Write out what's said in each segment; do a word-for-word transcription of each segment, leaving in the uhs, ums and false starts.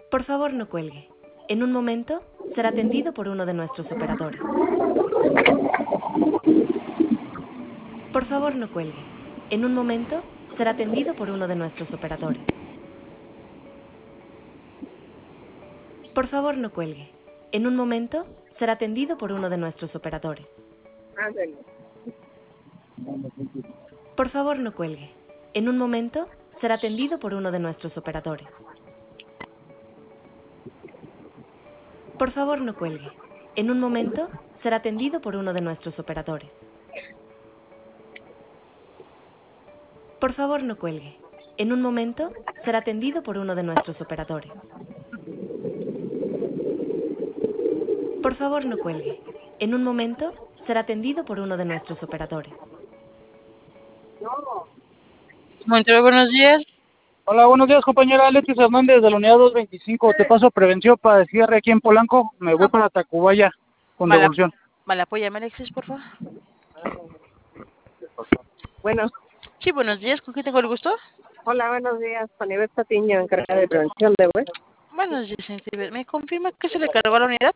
Por favor, no cuelgue. En un momento será atendido por uno de nuestros operadores. Por favor, no cuelgue. En un momento será atendido por uno de nuestros operadores. Por favor, no cuelgue. En un momento será atendido por uno de nuestros operadores. Por favor, no cuelgue. En un momento será atendido por uno de nuestros operadores. Por favor, no cuelgue. En un momento será atendido por uno de nuestros operadores. Por favor, no cuelgue. En un momento será atendido por uno de nuestros operadores. Por favor, no cuelgue. En un momento será atendido por uno de nuestros operadores. Montero, buenos días. Hola, buenos días, compañera Alexis Hernández de la unidad doscientos veinticinco. Te paso prevención para el cierre aquí en Polanco. Me voy Ah, para Tacubaya con Vale, devolución. vale, apóyame, Alexis, por favor. Bueno, Sí, buenos días. ¿Con quién tengo el gusto? hola, buenos días. Juanibel Patiño, encargada de prevención de web. Buenos días, señorita. ¿Me confirma que se le cargó a la unidad?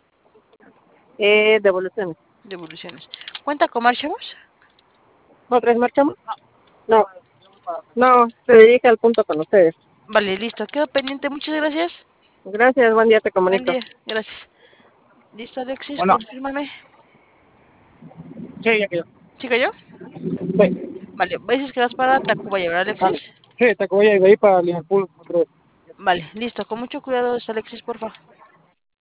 Eh, devoluciones. Devoluciones. ¿Cuenta con marchamos? ¿Otra vez marchamos? No, no, se dirige al punto con ustedes. Vale, listo. Quedo pendiente. Muchas gracias. Gracias, buen día, te Buen comunico. día. Gracias. Listo, Alexis. Bueno, Confírmame. sí, ya quedó. ¿Sí cayó? Sí, Vale. ¿Veis que vas para Tacubaya, verdad, Alexis? vale. Sí, Tacubaya y de ahí para Liverpool. Otra vez. Vale, listo. Con mucho cuidado, Alexis, por favor.